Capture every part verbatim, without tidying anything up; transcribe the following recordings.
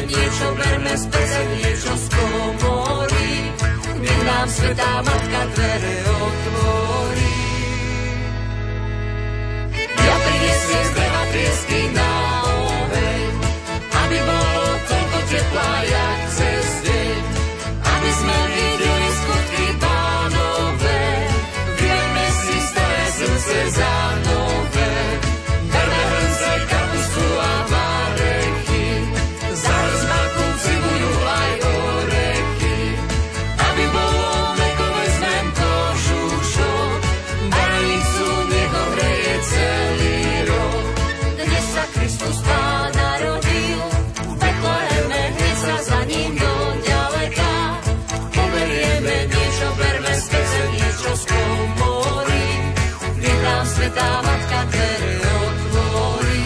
niečo, berme späť niečo z komory, nech nám svätá Matka dvere otvorí. Ja priniesiem z dreva triesky na oheň, aby bolo toľko tepla, jak cez deň, aby sme videli skutky Pánové, vyjeme si staré srdce za nové. Berme hrnce, kapustu a varechy, za rozmaku cibuľu aj orechy, aby bolo mekové znem kožušo, baranicu nech ohreje celý rok. Dnes sa Kristus Pán narodil, v Betleheme hneď sa za ním do ďaleka. Poberieme niečo, berme späť niečo z komory, nech nám svätá Matka dvere otvorí.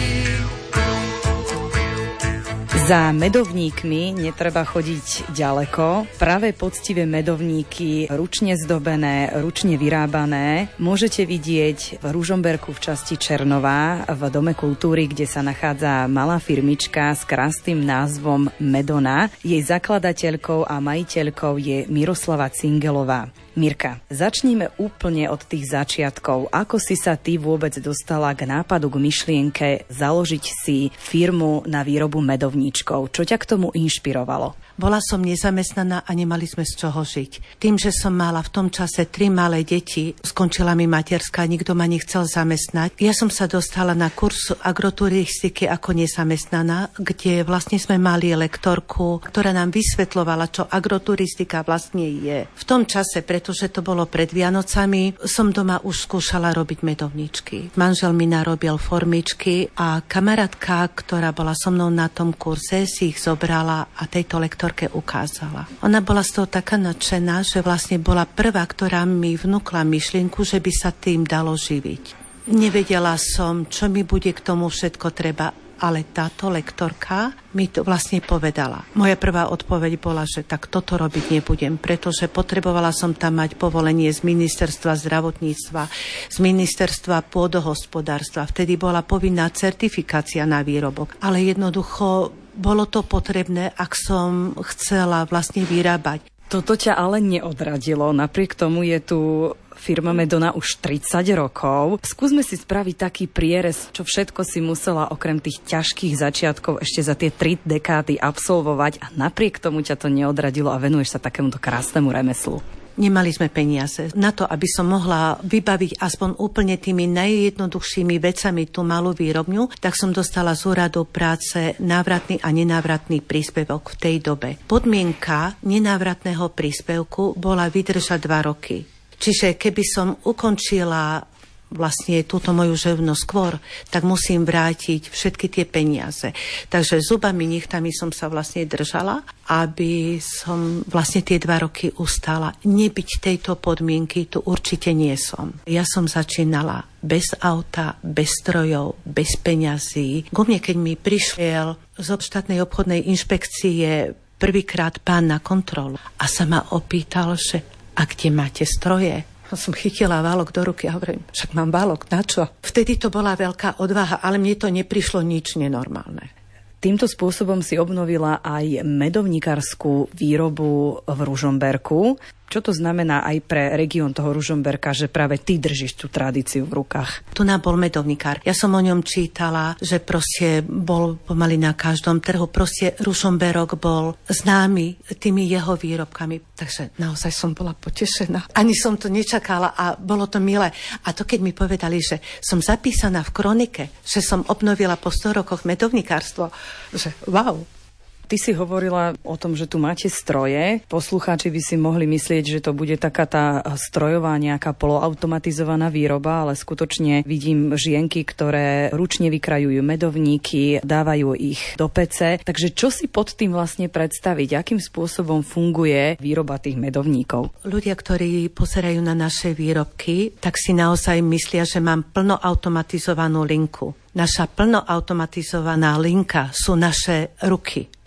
Za medovníkmi netreba chodiť ďaleko. Práve poctivé medovníky, ručne zdobené, ručne vyrábané, môžete vidieť v Ružomberku v časti Černová, v Dome kultúry, kde sa nachádza malá firmička s krásnym názvom Medona. Jej zakladateľkou a majiteľkou je Miroslava Cingelová. Mirka, začníme úplne od tých začiatkov. Ako si sa ty vôbec dostala k nápadu, k myšlienke založiť si firmu na výrobu medovníčkov? Čo ťa k tomu inšpirovalo? Bola som nezamestnaná a nemali sme z čoho žiť. Tým, že som mala v tom čase tri malé deti, skončila mi materská, nikto ma nechcel zamestnať. Ja som sa dostala na kurz agroturistiky ako nezamestnaná, kde vlastne sme mali lektorku, ktorá nám vysvetľovala, čo agroturistika vlastne je. V tom čase, pretože to bolo pred Vianocami, som doma už skúšala robiť medovničky. Manžel mi narobil formičky a kamarátka, ktorá bola so mnou na tom kurze, si ich zobrala a tejto lektorke ukázala. Ona bola z toho taká nadšená, že vlastne bola prvá, ktorá mi vnúkla myšlienku, že by sa tým dalo živiť. Nevedela som, čo mi bude k tomu všetko treba, ale táto lektorka mi to vlastne povedala. Moja prvá odpoveď bola, že tak toto robiť nebudem, pretože potrebovala som tam mať povolenie z ministerstva zdravotníctva, z ministerstva pôdohospodárstva. Vtedy bola povinná certifikácia na výrobok, ale jednoducho bolo to potrebné, ak som chcela vlastne vyrábať. Toto ťa ale neodradilo. Napriek tomu je tu firma Medona už tridsať rokov. Skúsme si spraviť taký prierez, čo všetko si musela okrem tých ťažkých začiatkov ešte za tie tri dekády absolvovať a napriek tomu ťa to neodradilo a venuješ sa takémuto krásnemu remeslu. Nemali sme peniaze. Na to, aby som mohla vybaviť aspoň úplne tými najjednoduchšími vecami tú malú výrobňu, tak som dostala z úradu práce návratný a nenávratný príspevok v tej dobe. Podmienka nenávratného príspevku bola vydržať dva roky. Čiže keby som ukončila vlastne túto moju živnosť skôr, tak musím vrátiť všetky tie peniaze. Takže zubami, nichtami som sa vlastne držala, aby som vlastne tie dva roky ustala. Nebyť tejto podmienky, tu určite nie som. Ja som začínala bez auta, bez strojov, bez peňazí. Ku mne, keď mi prišiel zo štátnej obchodnej inšpekcie prvýkrát pán na kontrolu a sa ma opýtal, že a kde máte stroje? Som chytila válok do ruky a hovorím, však mám válok, na čo? Vtedy to bola veľká odvaha, ale mne to neprišlo nič nenormálne. Týmto spôsobom si obnovila aj medovníkarskú výrobu v Ružomberku. Čo to znamená aj pre región toho Ružomberka, že práve ty držíš tú tradíciu v rukách? Tu nám bol medovníkar. Ja som o ňom čítala, že proste bol pomaly na každom trhu. Proste Ružomberok bol známy tými jeho výrobkami. Takže naozaj som bola potešená. Ani som to nečakala a bolo to milé. A to keď mi povedali, že som zapísaná v kronike, že som obnovila po sto rokoch medovníkarstvo, že wow. Ty si hovorila o tom, že tu máte stroje. Poslucháči by si mohli myslieť, že to bude taká tá strojová nejaká poloautomatizovaná výroba, ale skutočne vidím žienky, ktoré ručne vykrajujú medovníky, dávajú ich do pece. Takže čo si pod tým vlastne predstaviť? Akým spôsobom funguje výroba tých medovníkov? Ľudia, ktorí pozerajú na naše výrobky, tak si naozaj myslia, že mám plnoautomatizovanú linku. Naša plnoautomatizovaná linka sú naše ruky.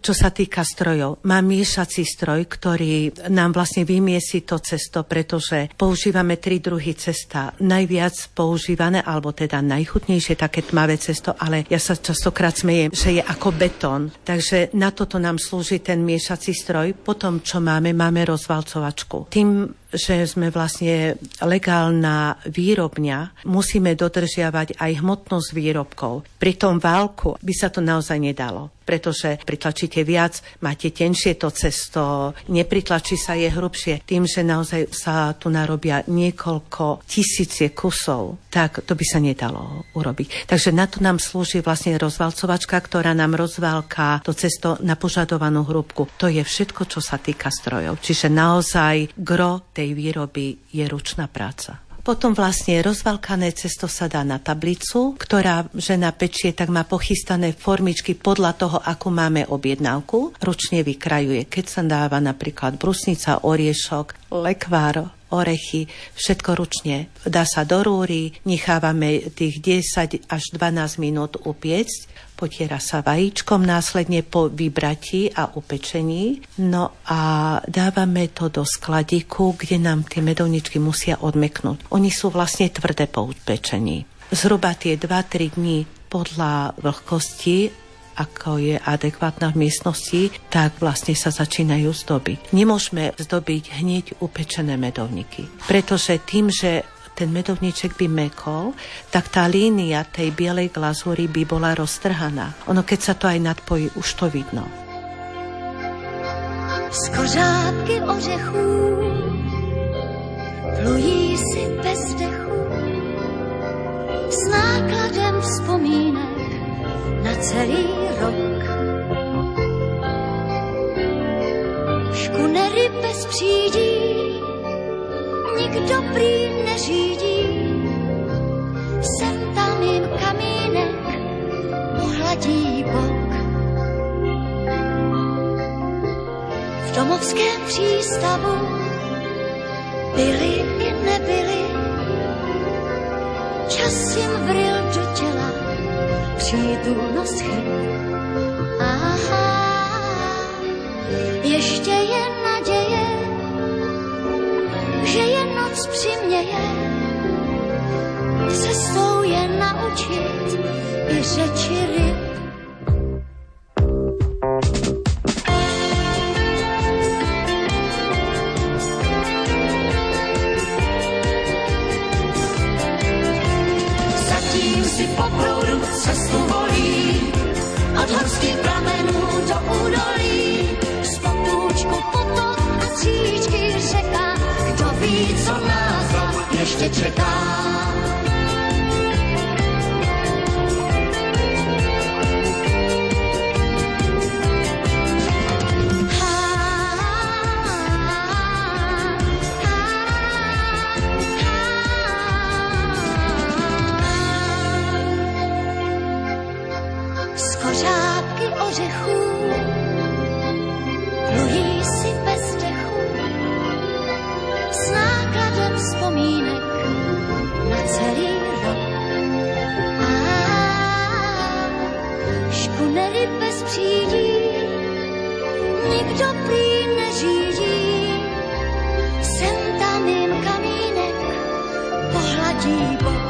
Čo sa týka strojov, mám miešací stroj, ktorý nám vlastne vymiesi to cesto, pretože používame tri druhy cesta. Najviac používané, alebo teda najchutnejšie také tmavé cesto, ale ja sa častokrát smejem, že je ako betón. Takže na toto nám slúži ten miešací stroj. Potom, čo máme, máme rozvalcovačku. Tým, že sme vlastne legálna výrobňa, musíme dodržiavať aj hmotnosť výrobkov. Pri tom válku by sa to naozaj nedalo, pretože pritlačíte viac, máte tenšie to cesto, nepritlačí sa, je hrubšie. Tým, že naozaj sa tu narobia niekoľko tisície kusov, tak to by sa nedalo urobiť. Takže na to nám slúži vlastne rozvalcovačka, ktorá nám rozválka to cesto na požadovanú hrúbku. To je všetko, čo sa týka strojov. Čiže naozaj gro tej výroby je ručná práca. Potom vlastne rozvalkané cesto sa dá na tablicu, ktorá žena pečie, tak má pochystané formičky podľa toho, akú máme objednávku. Ručne vykrajuje, keď sa dáva napríklad brusnica, oriešok, lekvár, orechy, všetko ručne. Dá sa do rúry, nechávame tých desať až dvanásť minút upiecť, potiera sa vajíčkom následne po vybratí a upečení. No a dávame to do skladíku, kde nám tie medovničky musia odmeknúť. Oni sú vlastne tvrdé po upečení. Zhruba tie dva tri dní podľa vlhkosti, ako je adekvátna v miestnosti, tak vlastne sa začínajú zdobiť. Nemôžeme zdobiť hneď upečené medovníky, pretože tým, že ten medovníček by mekol, tak tá línia tej bielej glazúry by bola roztrhaná. Ono, keď sa to aj nadpojí, už to vidno. Z kořápky ořechů plují si bez dechu s nákladem vzpomínek na celý rok. Škunery bez přídí nikdo prý neřídí, sem tam jim kamínek pohladí bok. V domovském přístavu byli i nebyli, čas jim vril do těla přídulnost chyb. Aha, ještě je naděje, že je noc přiměje, cestou je naučit i řeči ryb. Zatím si po proudu cestu volí, od horských pramenů do údolí, z potůčku potok a příčky řeka. Kdo ví, co nás ještě čeká. Z kořápky ořechů plují si bez dechu s nákladem vzpomínek na celý rok. A škunery bez přídí nikdo prý neřídí, sem tam jim kamínek pohladí bok.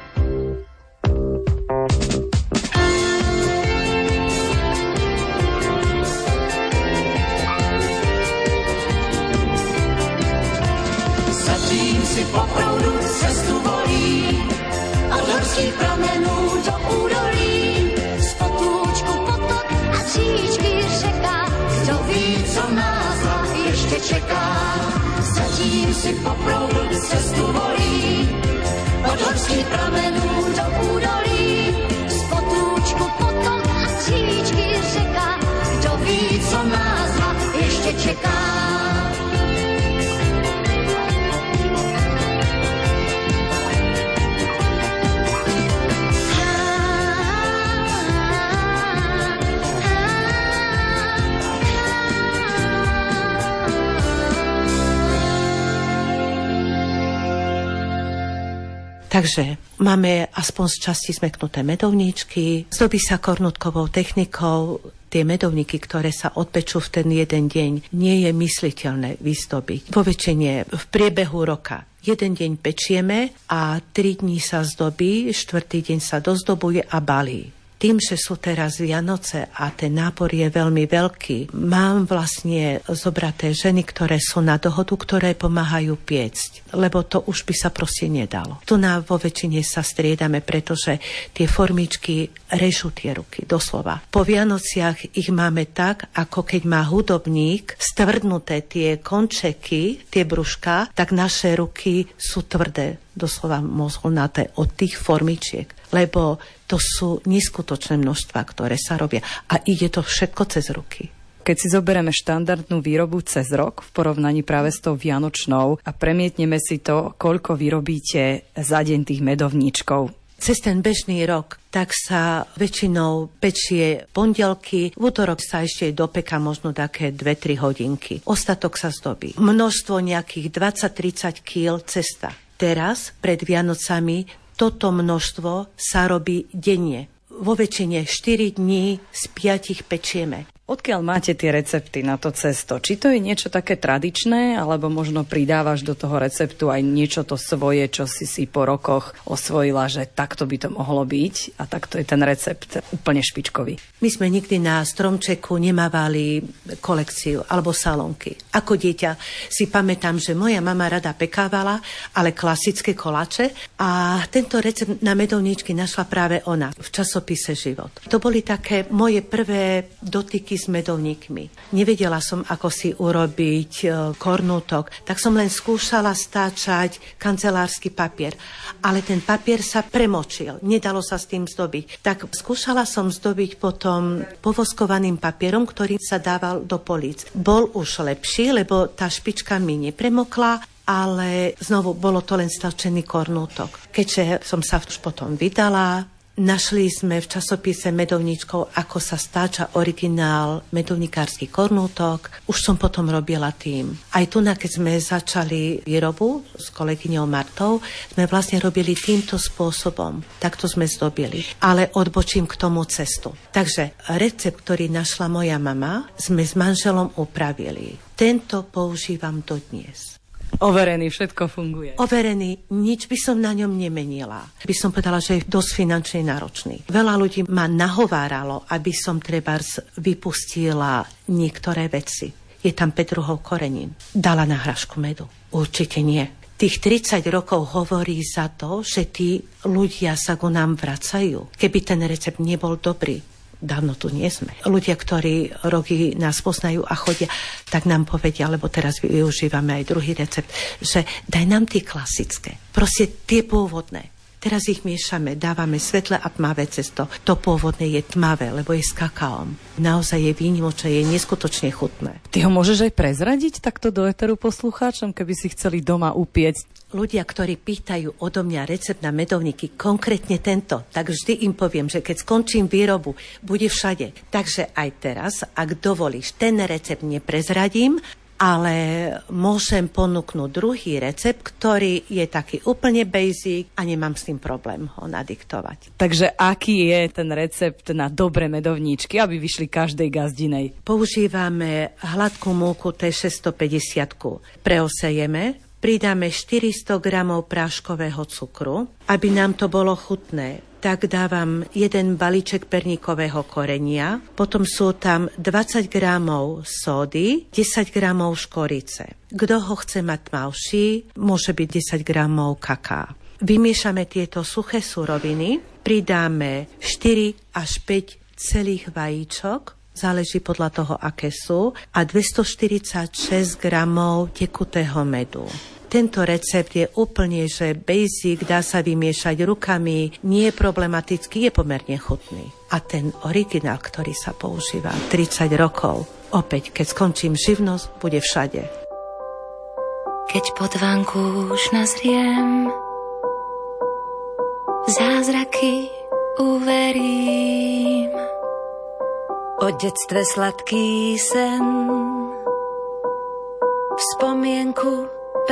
Si po proudu cestu volí, od horských pramenů do údolí, z potůčku potok a příčky řeka. Kdo ví, co nás ještě čeká. Zatím si po proudu cestu volí, od horských pramenů do údolí, z potůčku potok a příčky řeka. Kdo ví, co nás ještě čeká. Takže máme aspoň z časti smeknuté medovníčky, zdobí sa kornutkovou technikou, Tie medovníky, ktoré sa odpečú v ten jeden deň, nie je mysliteľné vyzdobiť. Vo väčšine v priebehu roka. Jeden deň pečieme a tri dní sa zdobí, štvrtý deň sa dozdobuje a balí. Tým, že sú teraz Vianoce a ten nápor je veľmi veľký, mám vlastne zobraté ženy, ktoré sú na dohodu, ktoré pomáhajú piecť, lebo to už by sa proste nedalo. Tu na vo väčšine sa striedame, pretože tie formičky režú tie ruky, doslova. Po Vianociach ich máme tak, ako keď má hudobník stvrdnuté tie končeky, tie brúška, tak naše ruky sú tvrdé, doslova mozolnaté od tých formičiek, lebo to sú neskutočné množstva, ktoré sa robia a ide to všetko cez ruky. Keď si zoberieme štandardnú výrobu cez rok v porovnaní práve s tou vianočnou a premietneme si to, koľko vyrobíte za deň tých medovníčkov. Cez ten bežný rok tak sa väčšinou pečie pondelky, v útorok sa ešte dopeka možno také dve tri hodinky. Ostatok sa zdobí. Množstvo nejakých dvadsať tridsať kíl cesta. Teraz, pred Vianocami, toto množstvo sa robí denne. Vo väčšine štyri dní z piatich pečieme. Odkiaľ máte tie recepty na to cesto? Či to je niečo také tradičné, alebo možno pridávaš do toho receptu aj niečo to svoje, čo si si po rokoch osvojila, že takto by to mohlo byť a takto je ten recept úplne špičkový? My sme nikdy na stromčeku nemávali kolekciu alebo salónky. Ako dieťa si pamätám, že moja mama rada pekávala, ale klasické koláče a tento recept na medovníčky našla práve ona v časopise Život. To boli také moje prvé dotyky s medovníkmi. Nevedela som, ako si urobiť e, kornútok, tak som len skúšala stáčať kancelársky papier. Ale ten papier sa premočil, nedalo sa s tým zdobiť. Tak skúšala som zdobiť potom povoskovaným papierom, ktorý sa dával do políc. Bol už lepší, lebo tá špička mi nepremokla, ale znovu bolo to len stlačený kornútok. Keďže som sa už potom vydala, našli sme v časopise Medovníčkov, ako sa stáča originál medovníkársky kornútok. Už som potom robila tým. Aj tu, keď sme začali výrobu s kolegyňou Martou, sme vlastne robili týmto spôsobom. Takto sme zdobili. Ale odbočím k tomu cestu. Takže recept, ktorý našla moja mama, sme s manželom upravili. Tento používam dodnes. Overený, všetko funguje. Overený, nič by som na ňom nemenila. By som povedala, že je dosť finančne náročný. Veľa ľudí ma nahováralo, aby som trebárs vypustila niektoré veci. Je tam päť druhov korenín. Dala na hrašku medu? Určite nie. Tých tridsať rokov hovorí za to, že tí ľudia sa ku nám vracajú. Keby ten recept nebol dobrý, dávno tu nie sme. Ľudia, ktorí roky nás poznajú a chodia, tak nám povedia, lebo teraz využívame aj druhý recept, že daj nám tie klasické. Proste tie pôvodné. Teraz ich miešame, dávame svetlé a tmavé cesto. To pôvodné je tmavé, lebo je s kakaom. Naozaj je výnimočné, je neskutočne chutné. Ty ho môžeš aj prezradiť takto do eteru poslucháčom, keby si chceli doma upiecť? Ľudia, ktorí pýtajú odo mňa recept na medovníky, konkrétne tento, tak vždy im poviem, že keď skončím výrobu, bude všade. Takže aj teraz, ak dovolíš, ten recept neprezradím, ale môžem ponúknuť druhý recept, ktorý je taký úplne basic a nemám s tým problém ho nadiktovať. Takže aký je ten recept na dobré medovníčky, aby vyšli každej gazdinej? Používame hladkú múku T šesťstopäťdesiat. Preosejeme, pridáme štyristo gramov práškového cukru, aby nám to bolo chutné. Tak dávam jeden balíček perníkového korenia, potom sú tam dvadsať gramov sódy, desať gramov škorice. Kto ho chce mať tmavší, môže byť desať gramov kaká. Vymiešame tieto suché suroviny, pridáme štyri až päť celých vajíčok, záleží podľa toho, aké sú, a dvestoštyridsaťšesť gramov tekutého medu. Tento recept je úplne, že basic, dá sa vymiešať rukami, nie je problematický, je pomerne chutný. A ten originál, ktorý sa používa tridsať rokov, opäť, keď skončím živnosť, bude všade. Keď pod vankúš nazriem, v zázraky uverím. O detstve sladký sen v spomienku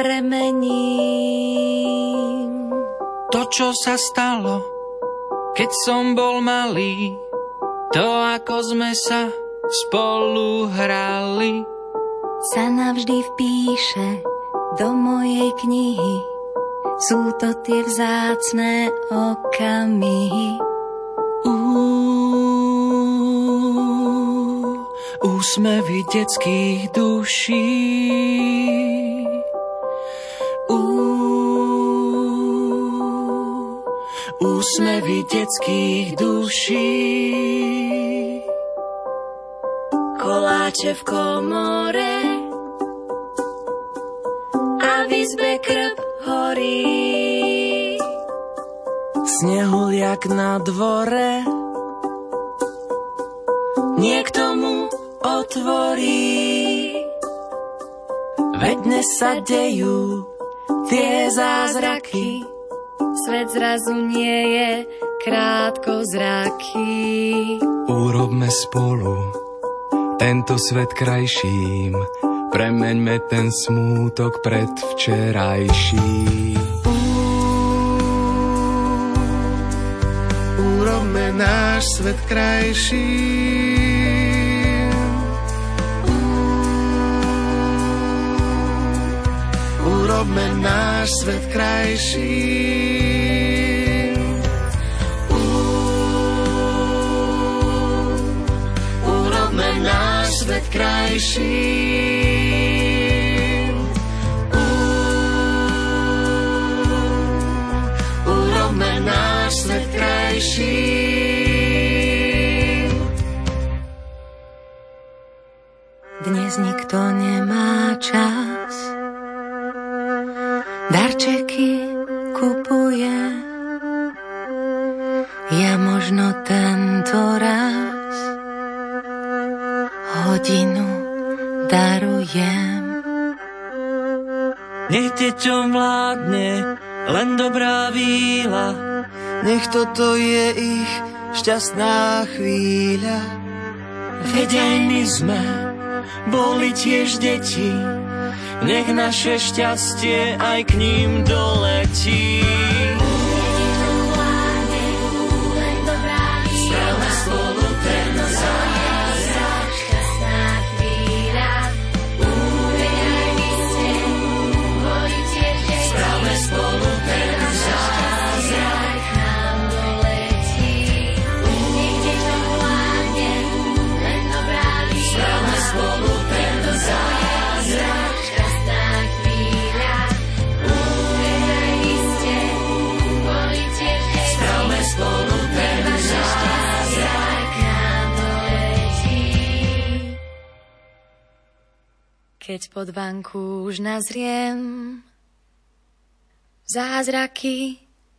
premením. To, čo sa stalo, keď som bol malý, to, ako sme sa spolu hrali, sa navždy vpíše do mojej knihy. Sú to tie vzácne okamihy. Uú, úsmevy detských duší. Uú, úsmevy detských duší. Koláče v komore a v izbe krb horí. Snehuliak na dvore niekto mu otvorí. Veď dnes sa dejú tie zázraky. Svet zrazu nie je krátkozraký. Urobme spolu tento svet krajším, premeňme ten smútok pred včerajším. Urobme náš svet krajším. Urobme náš svet krajším. Urobme náš svet krajším. Urobme náš svet krajším. Dnes nikto nemá čas, darčeky kupuje. Ja možno tento raz hodinu darujem. Nech deťom vládne len dobrá víla, Nech toto je ich šťastná chvíľa. veď aj my sme boli tiež deti, nech naše šťastie aj k ním doletí. Spravme spolu ten zázrak, Šťastná chvíľa, veď aj vy ste boli tiež deti. spravme spolu ten zázrak. Nám doletí, nech deťom vládne len dobrá víla. Spravme spolu ten zázrak. Šťastná chvíľa, veď aj vy ste boli tiež deti. Spravme spolu ten zázrak. Nám doletí. Keď pod vanku už nazriem, v zázraky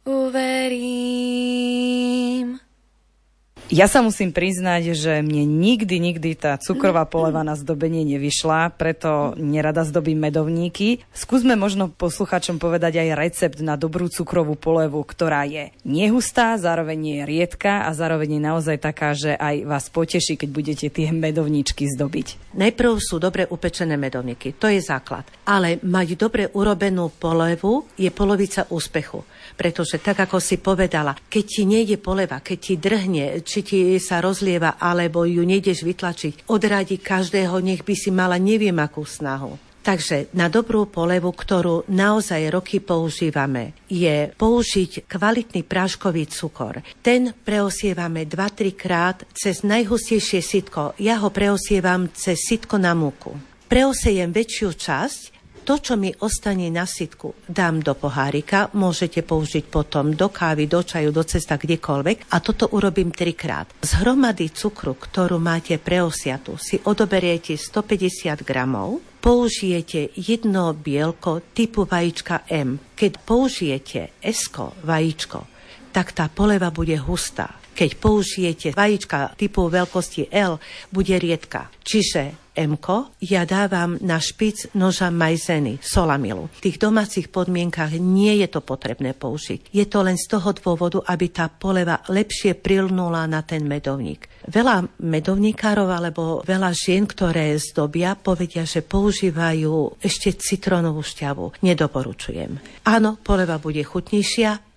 uverím. Ja sa musím priznať, že mne nikdy, nikdy tá cukrová poleva na zdobenie nevyšla, preto nerada zdobím medovníky. Skúsme možno posluchačom povedať aj recept na dobrú cukrovú polevu, ktorá je nehustá, zároveň nie je riedka a zároveň je naozaj taká, že aj vás poteší, keď budete tie medovníčky zdobiť. Najprv sú dobre upečené medovníky, to je základ. Ale mať dobre urobenú polevu je polovica úspechu. Pretože tak, ako si povedala, keď ti nejde poleva, keď ti drhne, či ti sa rozlieva, alebo ju nejdeš vytlačiť, odradí každého, nech by si mala neviem akú snahu. Takže na dobrú polevu, ktorú naozaj roky používame, je použiť kvalitný práškový cukor. Ten preosievame dva tri krát cez najhustejšie sitko. Ja ho preosievam cez sitko na múku. Preosiejem väčšiu časť. To, čo mi ostane na sitku, dám do pohárika, môžete použiť potom do kávy, do čaju, do cesta, kdekoľvek a toto urobím trikrát. Z hromady cukru, ktorú máte preosiatu, si odoberiete stopäťdesiat gramov, použijete jedno bielko typu vajíčka M. Keď použijete S-ko, vajíčko, tak tá poleva bude hustá. Keď použijete vajíčka typu veľkosti L, bude riedka. Čiže M-ko ja dávam na špic noža majzeny, solamilu. V tých domácich podmienkach nie je to potrebné použiť. Je to len z toho dôvodu, aby tá poleva lepšie prilnula na ten medovník. Veľa medovníkárov alebo veľa žien, ktoré zdobia, povedia, že používajú ešte citrónovú šťavu. Nedoporučujem. Áno, poleva bude chutnejšia,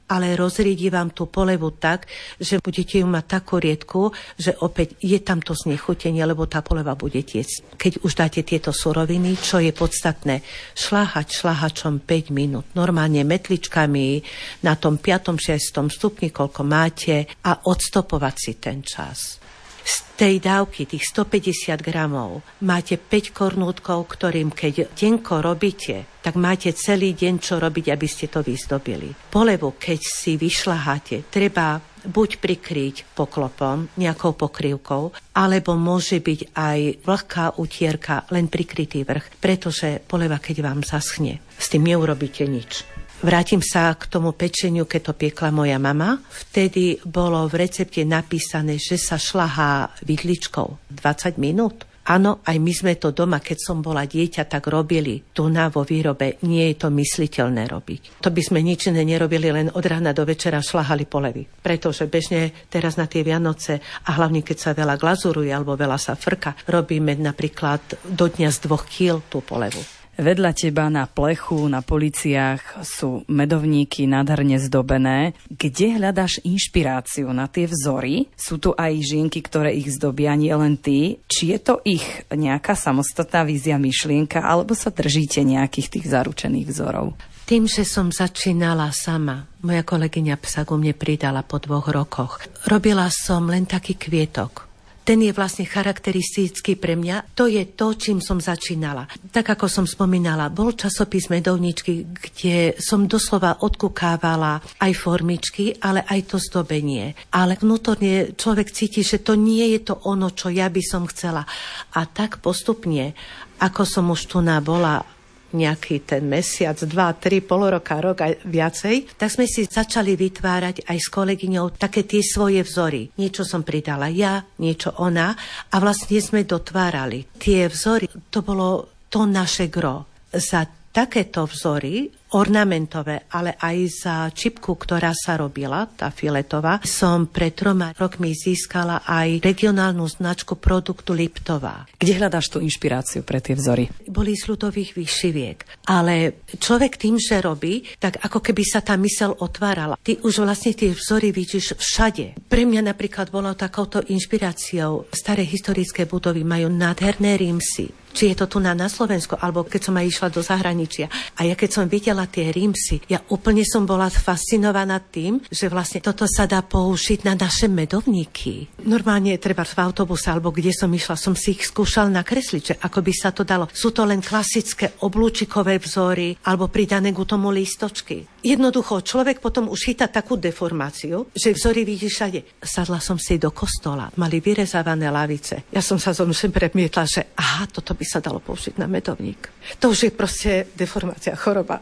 ale rozriedi vám tú polevu tak, že budete ju mať takú riedku, že opäť je tam to znechutenie, lebo tá poleva bude tiecť. Keď už dáte tieto suroviny, čo je podstatné, šľahať šľahačom päť minút, normálne metličkami na tom piatom šiestom stupni, koľko máte, a odstopovať si ten čas. Z tej dávky, tých stopäťdesiat gramov, máte päť kornútkov, ktorým keď denko robíte, tak máte celý deň čo robiť, aby ste to vyzdobili. Polevu, keď si vyšľaháte, treba buď prikryť poklopom, nejakou pokrývkou, alebo môže byť aj vlhká utierka, len prikrytý vrch, pretože poleva, keď vám zaschne, s tým neurobíte nič. Vrátim sa k tomu pečeniu, keď to piekla moja mama. Vtedy bolo v recepte napísané, že sa šľahá vidličkou dvadsať minút. Áno, aj my sme to doma, keď som bola dieťa, tak robili tu na vo výrobe. Nie je to mysliteľné robiť. To by sme nič iné nerobili, len od rána do večera šľahali polevy. Pretože bežne teraz na tie Vianoce, a hlavne keď sa veľa glazuruje alebo veľa sa frka, robíme napríklad do dňa z dvoch kíl tú polevu. Vedľa teba na plechu, na policiách sú medovníky nádherne zdobené. Kde hľadáš inšpiráciu na tie vzory? Sú tu aj žienky, ktoré ich zdobia, nie len ty. Či je to ich nejaká samostatná vízia, myšlienka, alebo sa držíte nejakých tých zaručených vzorov? Tým, že som začínala sama, moja kolegyňa sa ku mne pridala po dvoch rokoch. Robila som len taký kvietok. Ten je vlastne charakteristický pre mňa. To je to, čím som začínala. Tak ako som spomínala, bol časopis Medovničky, kde som doslova odkukávala aj formičky, ale aj to zdobenie. Ale vnútorne človek cíti, že to nie je to ono, čo ja by som chcela. A tak postupne, ako som už tu bola nejaký ten mesiac, dva, tri, pol roka, rok aj viacej, tak sme si začali vytvárať aj s kolegyňou také tie svoje vzory. Niečo som pridala ja, niečo ona a vlastne sme dotvárali. Tie vzory, to bolo to naše gro. Za takéto vzory, ornamentové, ale aj za čipku, ktorá sa robila, tá filetová, som pred troma rokmi získala aj regionálnu značku produktu Liptová. Kde hľadáš tú inšpiráciu pre tie vzory? Boli z ľudových výšiviek. Ale človek tým, že robí, tak ako keby sa tá myseľ otvárala. Ty už vlastne tie vzory vidíš všade. Pre mňa napríklad bolo takouto inšpiráciou. Staré historické budovy majú nádherné rímsy. Či je to tu na, na Slovensku, alebo keď som aj išla do zahraničia. A ja keď som videla tie rímsy, ja úplne som bola fascinovaná tým, že vlastne toto sa dá použiť na naše medovníky. Normálne treba v autobuse, alebo kde som išla, som si ich skúšal nakresliť, že ako by sa to dalo. Sú to len klasické oblúčikové vzory, alebo pridané k tomu lístočky. Jednoducho, človek potom už chytá takú deformáciu, že vzory vidí všade. Sadla som si do kostola, mali vyrezávané lavice. Ja som sa zom premietla, že aha, toto by sa dalo použiť na medovník. To už je proste deformácia, choroba.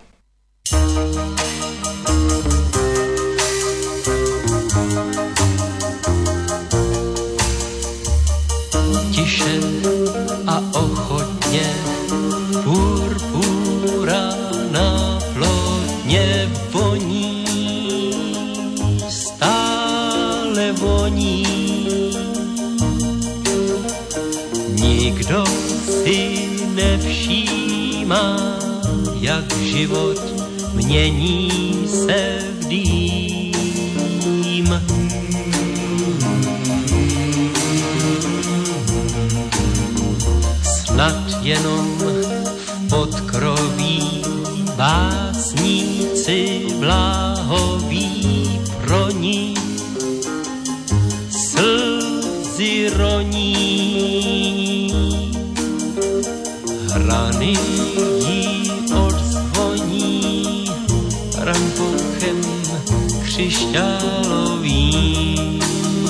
Tiše a ochotne purpúra na plotne voní, stále voní. Nikdo si nevšímá, jak život mění se v dým. Snad jenom v podkroví básníci bláhoví pro ní slzy roní. Hrany jí odzvoní rampochem křišťálovým.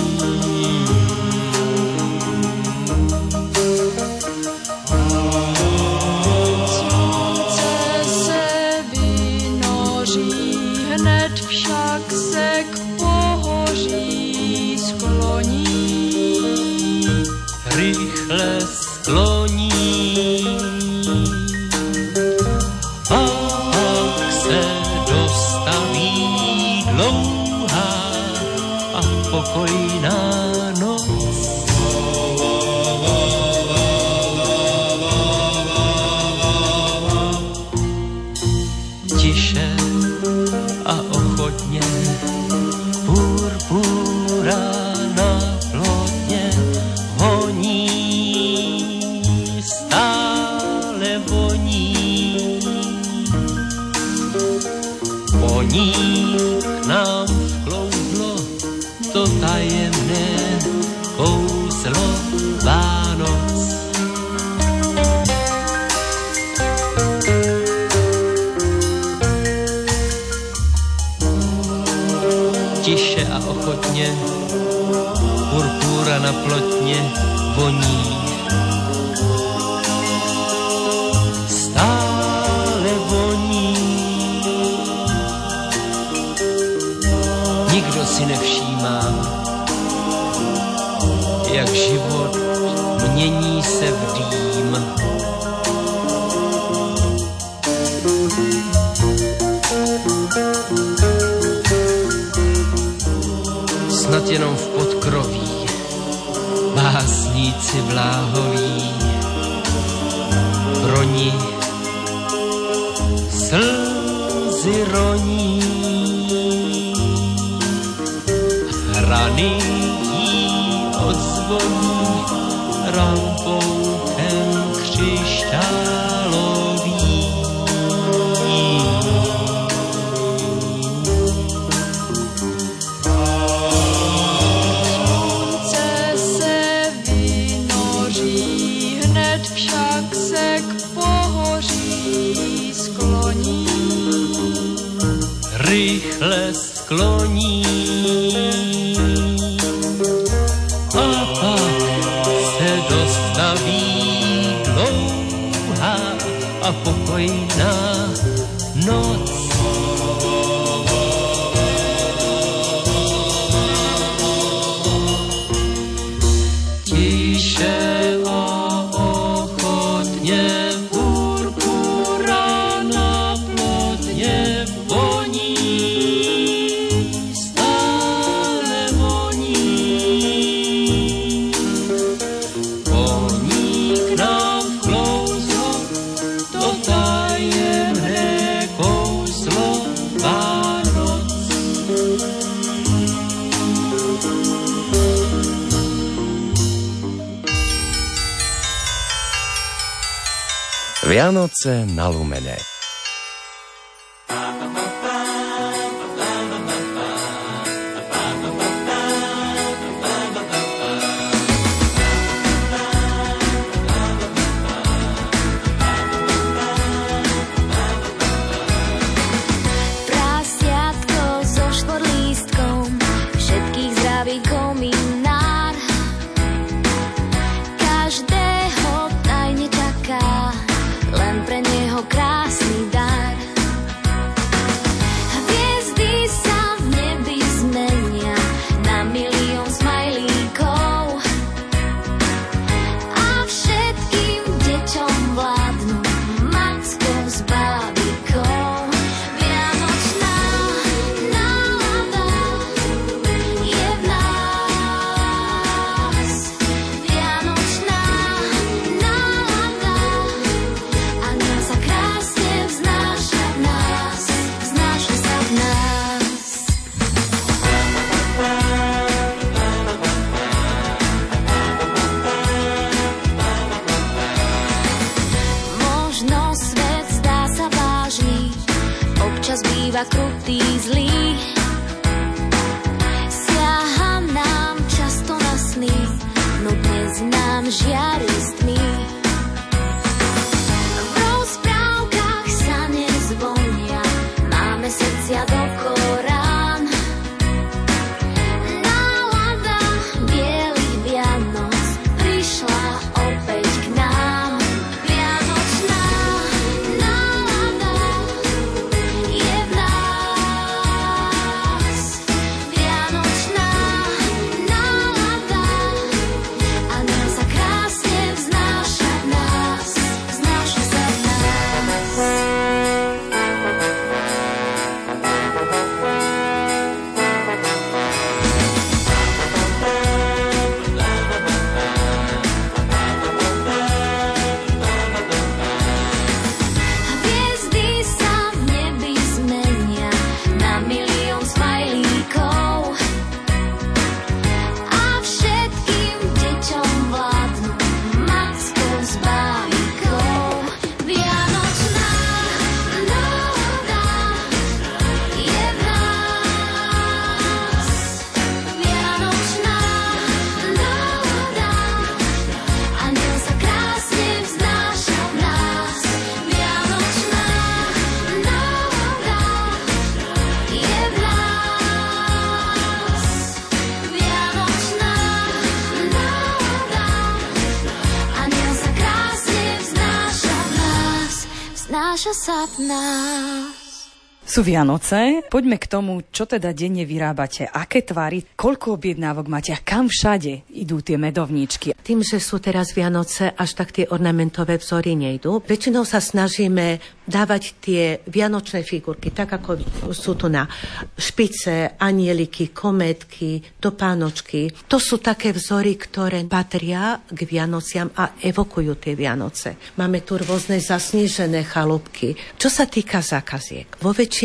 Slunce se vynoří, hned však se k pohoří skloní. Rychle skloní. A pak se dostaví dlouhá a pokojná noc. Tiše a ochotně stále voní. Voní nám vklouzlo to tajemné kouzlo Vánoc. Tiše a ochotně purpura na plotně voní. Stále voní. Nikdo si nevšímá, jak život mění se v dým. Snad jenom v podkroví básníci bláhoví broni slzy roní. Hrany jí odzvoní rampouchem křišťálový. Však se k pohoří skloní. Rychle skloní. A pak se dostaví dlouhá a pokojná noc. Tiše Vianoce na Lumene. Prasiatko so štvorlístkom, všetkých zdraví kominár. Každého tajne čaká len pre neho krásny dar. Hviezdy sa v nebi zmenia na milión smajlíkov a všetkým deťom vládnu mackou s bábikou. Vianočná nálada je v nás. Vianočná nálada Aniel sa krásne vznáša v nás, vznáša sa v nás. Možno svet zdá sa vážny, občas býva krutý, zlý. Siaha nám často na sny, no dnes nám žiari z tmy. V rozprávkach sa nezvonia, máme srdcia do korán. Nálada bielých Vianoc prišla opäť k nám. Vianočná nálada je v nás. Vianočná nálada Aniel sa krásne prináša sa v nás. Sú Vianoce, poďme k tomu, čo teda denne vyrábate, aké tvary, koľko objednávok máte a kam všade idú tie medovníčky. Tým, že sú teraz Vianoce, až tak tie ornamentové vzory nejdú. Väčšinou sa snažíme dávať tie vianočné figurky, tak ako sú tu na špice, anieliky, kométky, topánočky. To sú také vzory, ktoré patria k Vianociam a evokujú tie Vianoce. Máme tu rôzne zasnížené chalúbky. Čo sa týka zákaziek, vo väčšine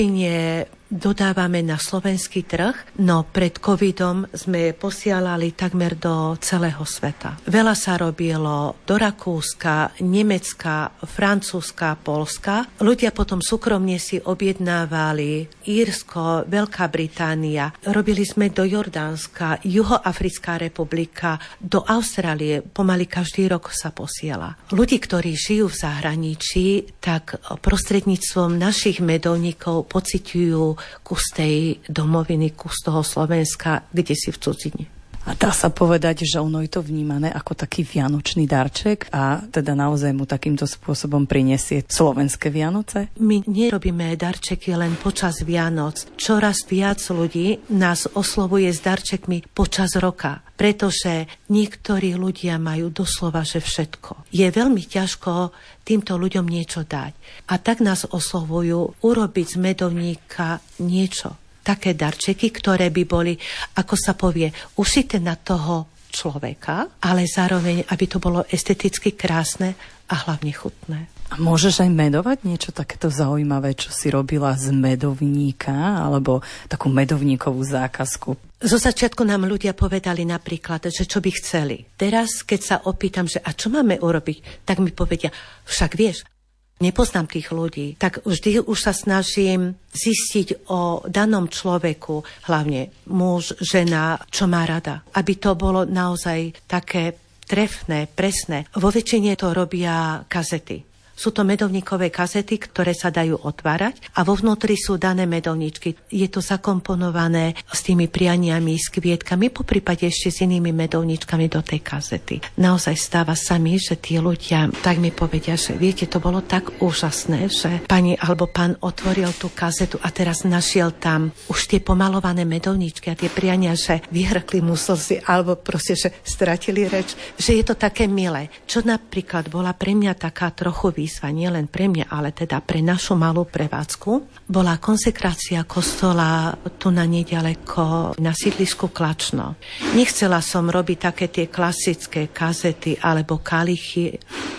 dodávame na slovenský trh, no pred covidom sme posielali takmer do celého sveta. Veľa sa robilo do Rakúska, Nemecka, Francúzska, Polska. Ľudia potom súkromne si objednávali Írsko, Veľká Británia. Robili sme do Jordánska, Juhoafrická republika, do Austrálie. Pomaly každý rok sa posiela. Ľudí, ktorí žijú v zahraničí, tak prostredníctvom našich medovníkov pociťujú kus tej domoviny, kus toho Slovenska, kde si v cudzine. A dá sa povedať, že ono je to vnímané ako taký vianočný darček a teda naozaj mu takýmto spôsobom prinesie slovenské Vianoce? My nerobíme darčeky len počas Vianoc. Čoraz viac ľudí nás oslovuje s darčekmi počas roka, pretože niektorí ľudia majú doslova, že všetko. Je veľmi ťažko týmto ľuďom niečo dať. A tak nás oslovujú urobiť z medovníka niečo. Také darčeky, ktoré by boli, ako sa povie, ušité na toho človeka, ale zároveň, aby to bolo esteticky krásne a hlavne chutné. A môžeš aj medovať niečo takéto zaujímavé, čo si robila z medovníka, alebo takú medovníkovú zákazku? Zo začiatku nám ľudia povedali napríklad, že čo by chceli. Teraz, keď sa opýtam, že a čo máme urobiť, tak mi povedia, však vieš, nepoznám tých ľudí, tak vždy už sa snažím zistiť o danom človeku, hlavne muž, žena, čo má rada. Aby to bolo naozaj také trefné, presné. Vo väčšine to robia kazety. Sú to medovníkové kazety, ktoré sa dajú otvárať a vo vnútri sú dané medovníčky. Je to zakomponované s tými prianiami, s kvietkami, poprípade ešte s inými medovníčkami do tej kazety. Naozaj stáva sa mi, že tí ľudia tak mi povedia, že viete, to bolo tak úžasné, že pani alebo pán otvoril tú kazetu a teraz našiel tam už tie pomalované medovníčky a tie priania, že vyhrkli mu slzy alebo proste, že stratili reč, že je to také milé. Čo napríklad bola pre mňa taká trochu výzva, nie len pre mňa, ale teda pre našu malú prevádzku, bola konsekrácia kostola tu na nedaleko na sídlisku Klačno. Nechcela som robiť také tie klasické kazety alebo kalichy,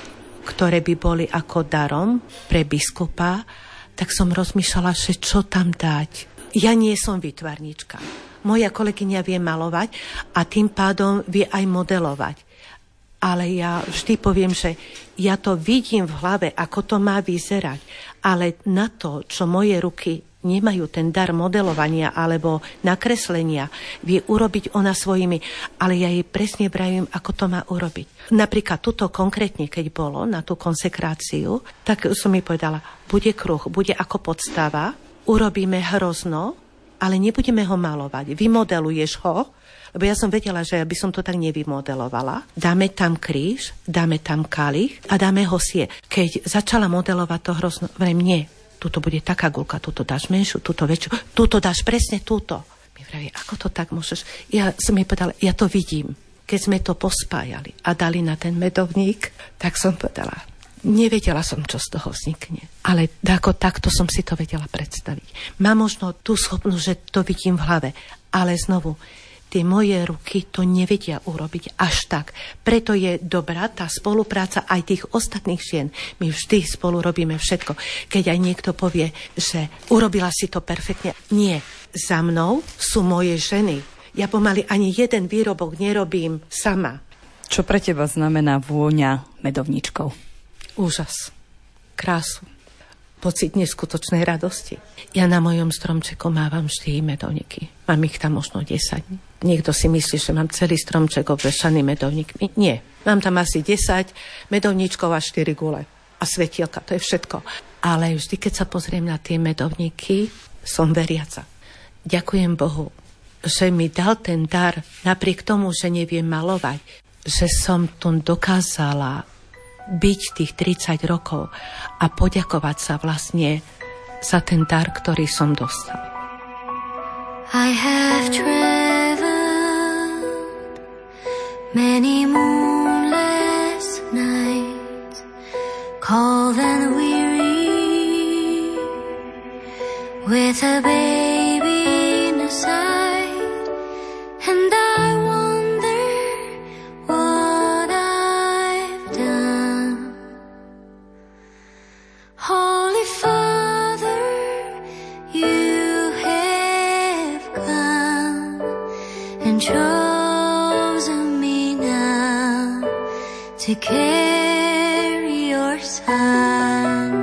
ktoré by boli ako darom pre biskupa, tak som rozmýšľala, že čo tam dať. Ja nie som výtvarnička. Moja kolegyňa vie malovať a tým pádom vie aj modelovať. Ale ja vždy poviem, že ja to vidím v hlave, ako to má vyzerať. Ale na to, čo moje ruky nemajú ten dar modelovania alebo nakreslenia, vie urobiť ona svojimi, ale ja jej presne vravím, ako to má urobiť. Napríklad tuto konkrétne, keď bolo na tú konsekráciu, tak som mi povedala, bude kruh, bude ako podstava, urobíme hrozno, ale nebudeme ho malovať. Vymodeluješ ho, lebo ja som vedela, že by som to tak nevymodelovala. Dáme tam kríž, dáme tam kalich a dáme ho sie. Keď začala modelovať to hrozno, vrem, nie, tuto bude taká gulka, tuto dáš menšiu, tuto väčšiu, tuto dáš presne túto. Mi vraví, ako to tak môžeš? Ja som jej povedala, ja to vidím. Keď sme to pospájali a dali na ten medovník, tak som povedala, nevedela som, čo z toho vznikne. Ale ako takto som si to vedela predstaviť. Mám možno tú schopnosť, že to vidím v hlave, ale znovu, tie moje ruky to nevedia urobiť až tak. Preto je dobrá tá spolupráca aj tých ostatných žien. My vždy spolu robíme všetko. Keď aj niekto povie, že urobila si to perfektne. Nie. Za mnou sú moje ženy. Ja pomaly ani jeden výrobok nerobím sama. Čo pre teba znamená vôňa medovníčkov? Úžas. Krásu. Pocit neskutočnej radosti. Ja na mojom stromčeku mávam vždy medovníky. Mám ich tam možno desať. Niekto si myslí, že mám celý stromček obvešaný medovníkmi. Nie. Mám tam asi desať medovníčkov a štyri gule. A svetielka, to je všetko. Ale vždy, keď sa pozriem na tie medovníky, som veriaca. Ďakujem Bohu, že mi dal ten dar, napriek tomu, že neviem malovať, že som tu dokázala byť tých tridsať rokov a poďakovať sa vlastne za ten dar, ktorý som dostal. I have traveled many moonless nights, cold and weary, with a baby in the side, and I wonder what I've done. Holy Father, you have come and chosen me now to carry your Son.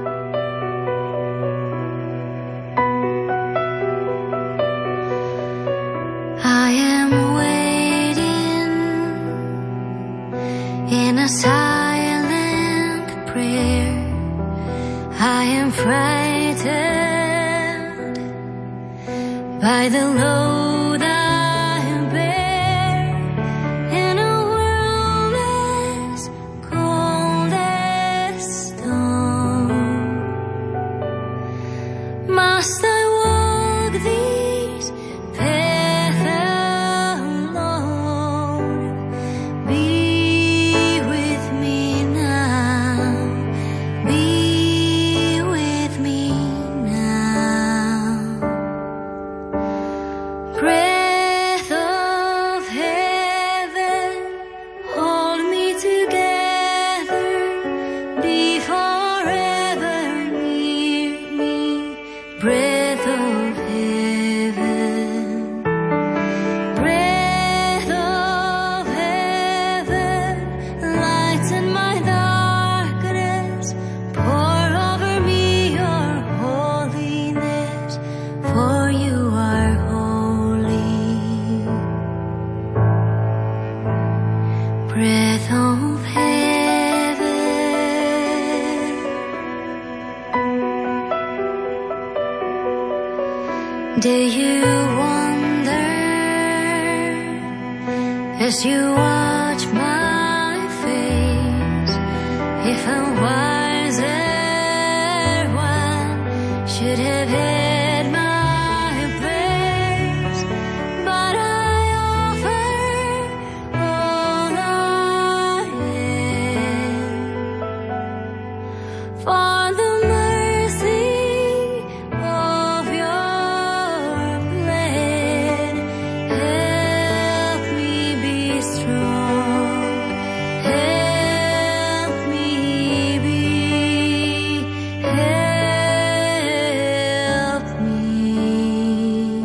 I am waiting in a silent prayer. I am frightened by the load I bear in a world as cold as stone. Must I walk these paths alone? Be with me now. Be with me now. Breath of heaven, hold me together. Be forever near me. Breath of heaven. Breath of heaven, lighten my darkness. Pour over me your holiness, for you are holy. Breath of heaven. Do you wonder as you watch my face if a wiser one should have had my praise? But I offer all I am for the mercy of your plan. Help me be strong. Help me be. Help me.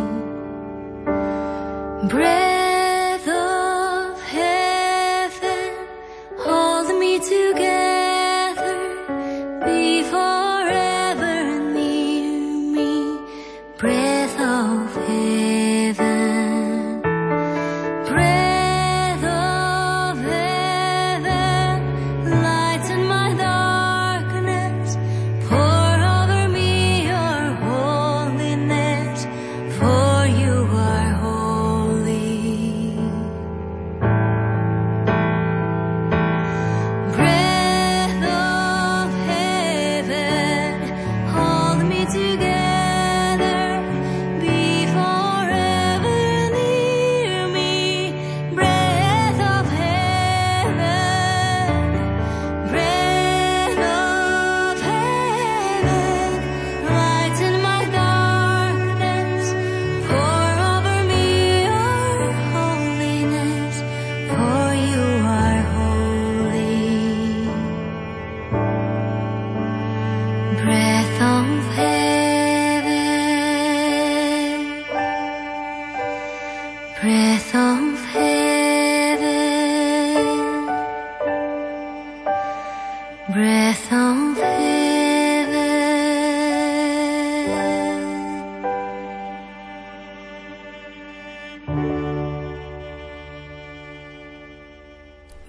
Breath of heaven, hold me together. Be forever near me. Breath of heaven. Breath of heaven, lighten my darkness. Pour over me your holiness, for you are holy. Breath of heaven, hold me together. Be forever near me. Breath of heaven. Breath of heaven, lighten my darkness. Pour over me your holiness, for you are holy. Breath of heaven. Breath of heaven. Breath of heaven.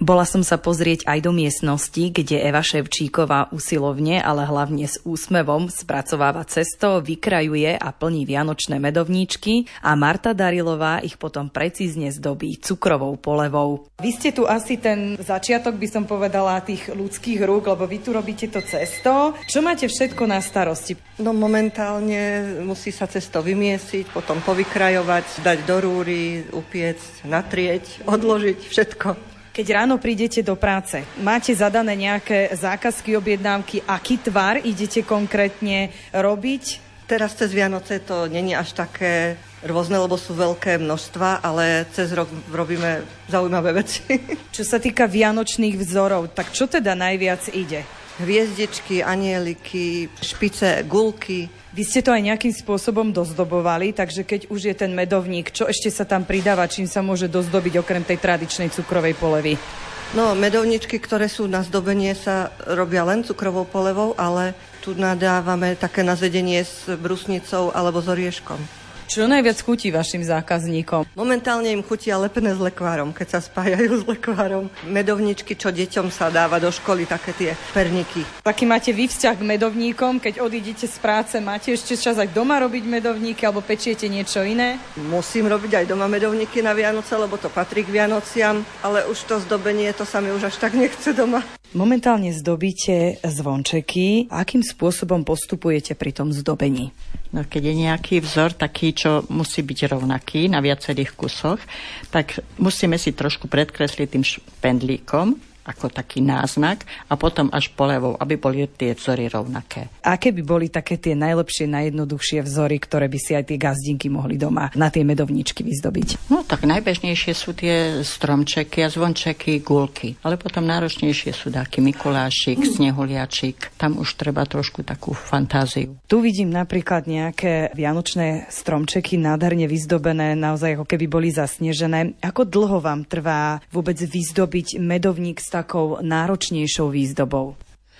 Bola som sa pozrieť aj do miestnosti, kde Eva Ševčíková usilovne, ale hlavne s úsmevom spracováva cesto, vykrajuje a plní vianočné medovníčky a Marta Darilová ich potom precízne zdobí cukrovou polevou. Vy ste tu asi ten začiatok, by som povedala, tých ľudských rúk, lebo vy tu robíte to cesto. Čo máte všetko na starosti? No momentálne musí sa cesto vymiesiť, potom povykrajovať, dať do rúry, upiecť, natrieť, odložiť všetko. Keď ráno prídete do práce, máte zadané nejaké zákazky, objednávky, aký tvar idete konkrétne robiť? Teraz cez Vianoce to není až také rôzne, lebo sú veľké množstva, ale cez rok robíme zaujímavé veci. Čo sa týka vianočných vzorov, tak čo teda najviac ide? Hviezdičky, anieliky, špice, gulky. Vy ste to aj nejakým spôsobom dozdobovali, takže keď už je ten medovník, čo ešte sa tam pridáva, čím sa môže dozdobiť okrem tej tradičnej cukrovej polevy? No, medovničky, ktoré sú na zdobenie, sa robia len cukrovou polevou, ale tu nadávame také nazvedenie s brusnicou alebo s orieškom. Čo najviac chutí vašim zákazníkom? Momentálne im chutia lepené s lekvárom, keď sa spájajú s lekvárom. Medovničky, čo deťom sa dáva do školy, také tie perníky. Taký máte vy vzťah k medovníkom, keď odídete z práce, máte ešte čas aj doma robiť medovníky alebo pečiete niečo iné? Musím robiť aj doma medovníky na Vianoce, lebo to patrí k Vianociam, ale už to zdobenie, to sa mi už až tak nechce doma. Momentálne zdobíte zvončeky. Akým spôsobom postupujete pri tom zdobení? No, keď je nejaký vzor taký, čo musí byť rovnaký na viacerých kusoch, tak musíme si trošku predkresliť tým špendlíkom, ako taký náznak, a potom až polevou, aby boli tie vzory rovnaké. Aké by boli také tie najlepšie, najjednoduchšie vzory, ktoré by si aj tie gazdinky mohli doma na tie medovničky vyzdobiť? No tak najbežnejšie sú tie stromčeky a zvončeky, gulky. Ale potom náročnejšie sú taký Mikulášik, snehuliačik. Tam už treba trošku takú fantáziu. Tu vidím napríklad nejaké vianočné stromčeky nádherne vyzdobené, naozaj ako keby boli zasnežené. Ako dlho vám trvá vôbec vyzdobiť medovník s takou náročnejšou výzdobou?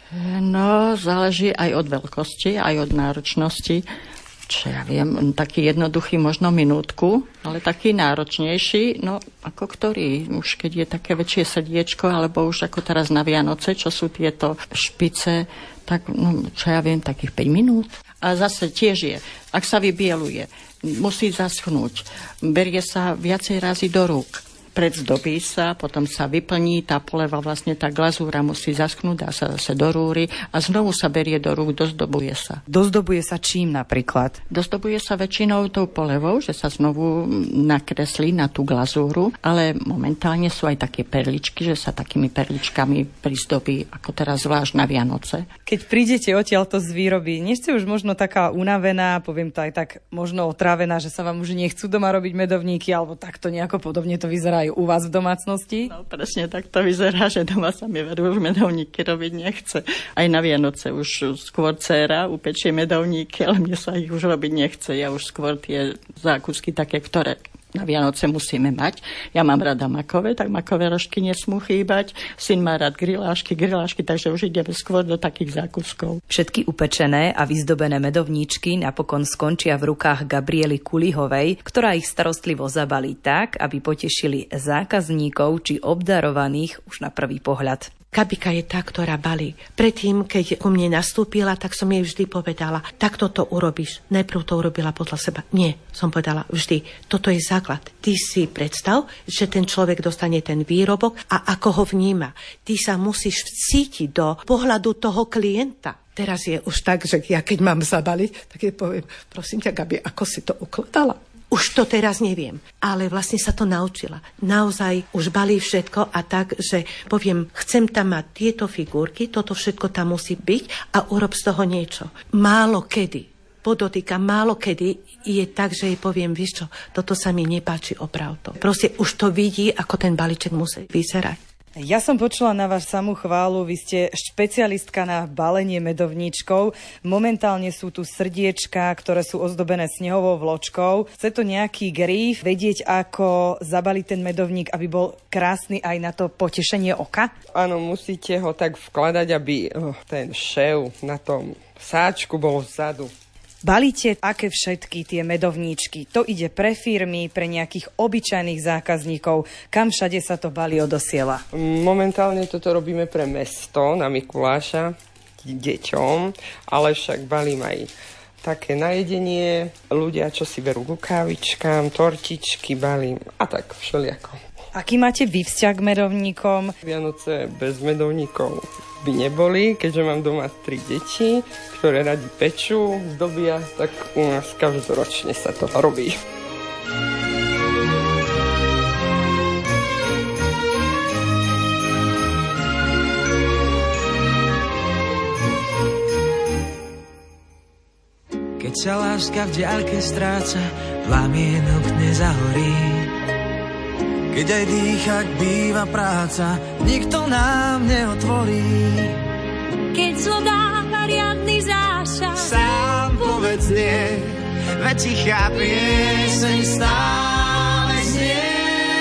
No, záleží aj od veľkosti, aj od náročnosti. Čo ja viem, taký jednoduchý možno minútku, ale taký náročnejší, no ako ktorý, už keď je také väčšie srdiečko, alebo už ako teraz na Vianoce, čo sú tieto špice, tak no, čo ja viem, takých päť minút. A zase tiež je, ak sa vybieluje, musí zaschnúť, berie sa viacej razy do rúk. Predzdobí sa, potom sa vyplní, tá poleva, vlastne tá glazúra musí zaschnúť, dá sa zase do rúry a znovu sa berie do rúk, dozdobuje sa. Dozdobuje sa čím napríklad? Dozdobuje sa väčšinou tou polevou, že sa znovu nakreslí na tú glazúru, ale momentálne sú aj také perličky, že sa takými perličkami prizdobí, ako teraz zvlášť na Vianoce. Keď prídete odtiaľto z výroby, nie ste už možno taká unavená, poviem to aj tak možno otrávená, že sa vám už nechcú doma robiť medovníky, alebo takto nejako podobne to vyzerá aj u vás v domácnosti? No presne tak to vyzerá, že doma sa mi veru už medovníky robiť nechce. Aj na Vianoce už skôr dcéra upečie medovníky, ale mne sa ich už robiť nechce. Ja už skôr tie zákusky také, ktoré na Vianoce musíme mať. Ja mám rada makové, tak makové rožky nesmú chýbať. Syn má rád grilášky, grilášky, takže už ideme skôr do takých zákuskov. Všetky upečené a vyzdobené medovníčky napokon skončia v rukách Gabriely Kulihovej, ktorá ich starostlivo zabalí tak, aby potešili zákazníkov či obdarovaných už na prvý pohľad. Gabika je tá, ktorá balí. Predtým, keď ku mne nastúpila, tak som jej vždy povedala, takto to urobíš. Najprv to urobila podľa seba. Nie, som povedala vždy, toto je základ. Ty si predstav, že ten človek dostane ten výrobok a ako ho vníma. Ty sa musíš vcítiť do pohľadu toho klienta. Teraz je už tak, že ja keď mám zabaliť, tak jej poviem, prosím ťa, Gabi, ako si to ukladala? Už to teraz neviem, ale vlastne sa to naučila. Naozaj už balí všetko a tak, že poviem, chcem tam mať tieto figurky, toto všetko tam musí byť a urob z toho niečo. Málo kedy, podotýka, málo kedy je tak, že jej poviem, vieš čo, toto sa mi nepáči, oprav to. Proste už to vidí, ako ten balíček musí vyzerať. Ja som počula na vás samú chválu, vy ste špecialistka na balenie medovníčkov. Momentálne sú tu srdiečka, ktoré sú ozdobené snehovou vločkou. Chce to nejaký gríf, vedieť, ako zabaliť ten medovník, aby bol krásny aj na to potešenie oka? Áno, musíte ho tak vkladať, aby oh, ten šev na tom sáčku bol vzadu. Balíte aké všetky tie medovníčky? To ide pre firmy, pre nejakých obyčajných zákazníkov. Kam všade sa to balí odosiela? Momentálne toto robíme pre mesto na Mikuláša, deťom, ale však balím aj také najedenie, ľudia, čo si berú rukavičkám, tortičky, balím a tak všelijako. Aký máte vy vzťah k medovníkom? Vianoce bez medovníkov by neboli, keďže mám doma tri deti, ktoré radi pečú, zdobia, tak u nás každoročne sa to robí. Keď sa láska v diaľke stráca, plamienok nezahorí. Keď aj dýchať býva práca, nikto nám neotvorí. Keď zlo dáva riadny zášah, sám povedz nie, veď tichá pieseň stále znie.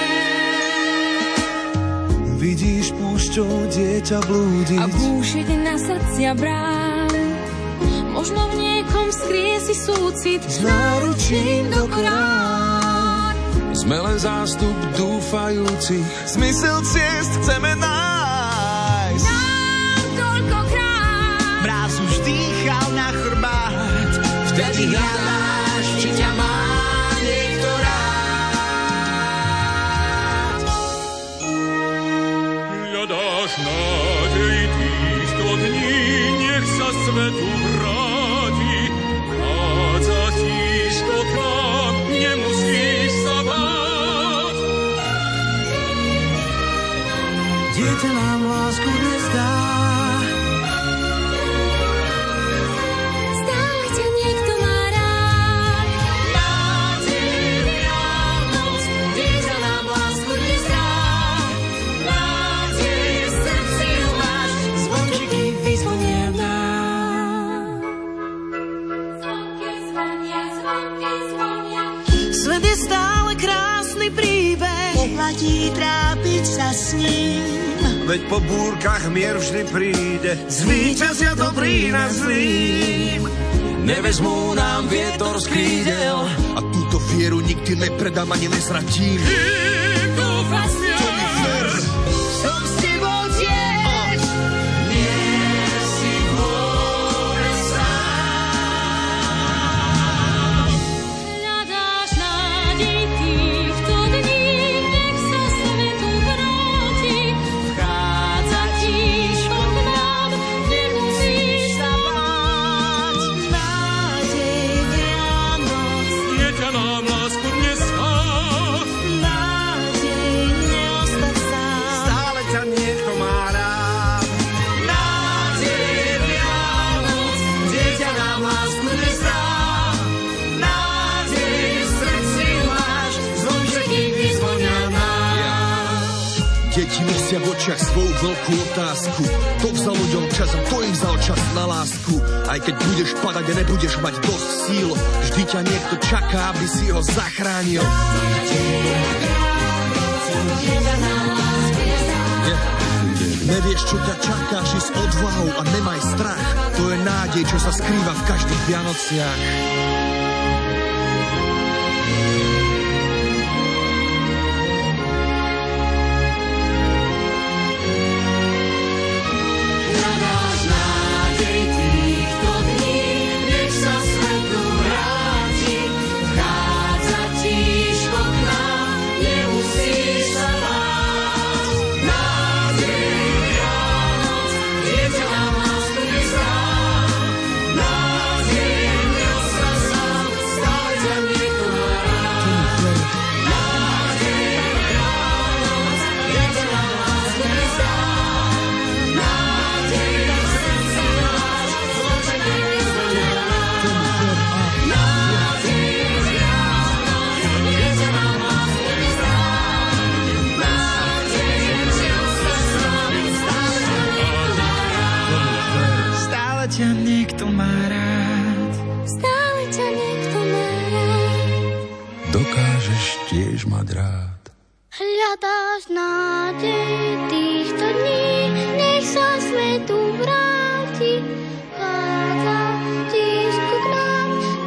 Vidíš púšťou dieťa blúdiť a búšiť na srdcia brán. Možno v niekom skrie si súcit s náručím do krán. Sme len zástup dúfajúcich, zmysel ciest chceme nájsť. Nám toľkokrát mráz už dýchal na chrbát, vtedy hľadáš, či ťa má niekto rád. Hľadáš nádej týchto dní, nech sa svetu vráti. Vchádza tížko k nám, nemusíš sa báť. Dieťa nám lásku dnes dá. Stále ťa niekto má rád. Nádej Vianoc, dieťa nám lásku dnes dá. Nádej v srdci máš, zvončiky vyzvonia nám. Zvonky zvonia, zvonky zvonia. Svet je stále krásny príbeh, neplatí trápiť sa s ním. veď po búrkach mier vždy príde, zvíťazia dobrý nad zlým. Nevezmú nám vietor z krídel a túto vieru nikdy nepredám ani nezratím. Kým dúfa smier, som s tebou tiež. Nie si vôbec sám. Hľadáš nádej týchto dní, nech sa svetu vráti. Vchádza tížko k nám, nemusíš sa báť. Nádej Vianoc, Dieťa nám lásku dnes dá. nádej neostať sám. Stále ťa niekto má rád. Nádej Vianoc, dieťa nám lásku dnes dá. Nádej v srdci máš, zvončeky vyzvonia nás. Deti nosia v očiach svoju veľkú otázku. To vzal ľuďom čas a to im vzal čas na lásku. Aj keď budeš padať a nebudeš mať dosť síl, vždy ťa niekto čaká, aby si ho zachránil. Ne, nevieš, čo ťa čaká, ži s odvahou a nemaj strach. To je nádej, čo sa skrýva v každých Vianociach. Hľadáš nádej týchto dní, nech sa svetu vráti. Vchádza tížko k nám, nemusíš sa báť. Nádej Vianoc, dieťa nám lásku dnes dá. Nádej neostať sám, stále ťa niekto má rád. Nádej Vianoc, dieťa nám lásku dnes dá. Nádej v srdci máš, zvončeky vyzvonia nás. Nádej Vianoc, dieťa nám lásku dnes dá. Nádej neostať sám, stále ťa niekto má rád. Stále ťa niekto má rád. Dokážeš tiež mať rád. Hľadáš nádej týchto dní, nech sa svetu vráti. Vchádza tížko k nám,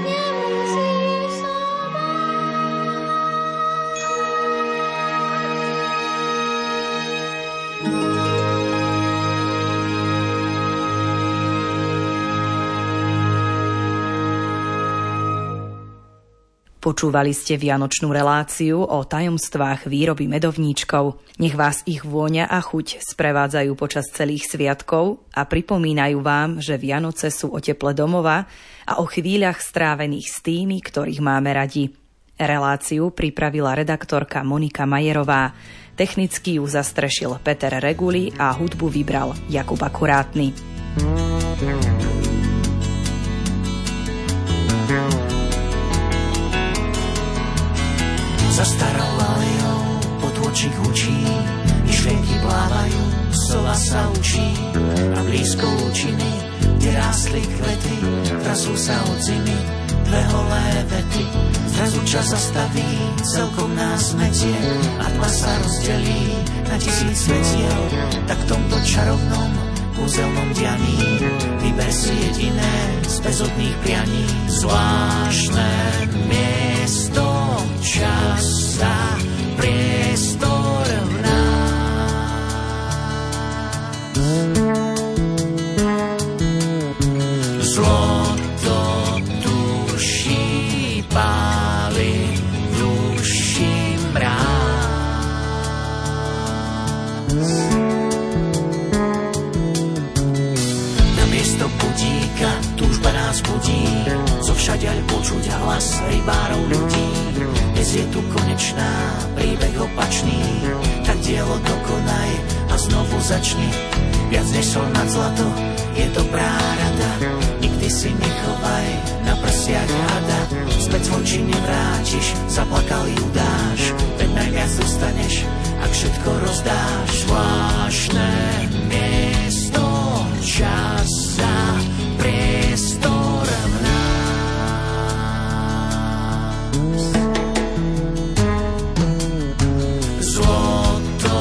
Počúvali ste vianočnú reláciu o tajomstvách výroby medovníčkov. Nech vás ich vôňa a chuť sprevádzajú počas celých sviatkov a pripomínajú vám, že Vianoce sú o teple domova a o chvíľach strávených s tými, ktorých máme radi. Reláciu pripravila redaktorka Monika Majerová. Technicky ju zastrešil Peter Reguli a hudbu vybral Jakub Akurátny. Za starou alejou potôčik hučí, myšlienky plávajú, sova sa učí. A blízko účiny, kde rástli kvety, trasú sa od zimy dve holé vety. Zrazu čas zastaví, celkom nás metie a tma sa rozdelí na tisíc svetiel. Tak v tomto čarovnom kúzelnom dianí vyber si jediné z bezodných prianí. Zvláštne miesto, čas a priestor v nás. Zlato duší páli, duší mráz. Namiesto budíka túžba nás budí, zo všadiaľ počuť hlas rybárov ľudí. Dnes je tu konečná, príbeh opačný, tak dielo dokonaj a znovu začni. Viac než sol nad zlato, je dobrá rada, nikdy si nechovaj na prsiach hada. Späť voči nevrátiš, zaplakal Judáš, veď najviac dostaneš, ak všetko rozdáš. Zvláštne miesto, čas a priestor v nás. Zlato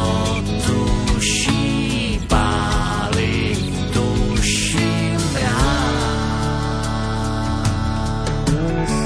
duší páli, duší mráz.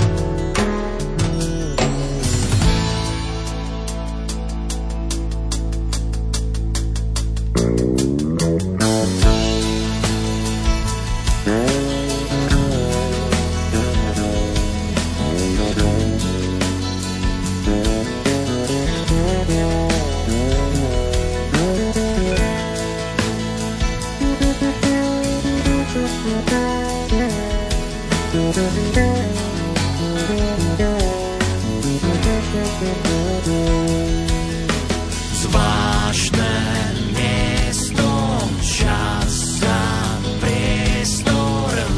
Zvláštne miesto, čas a priestor v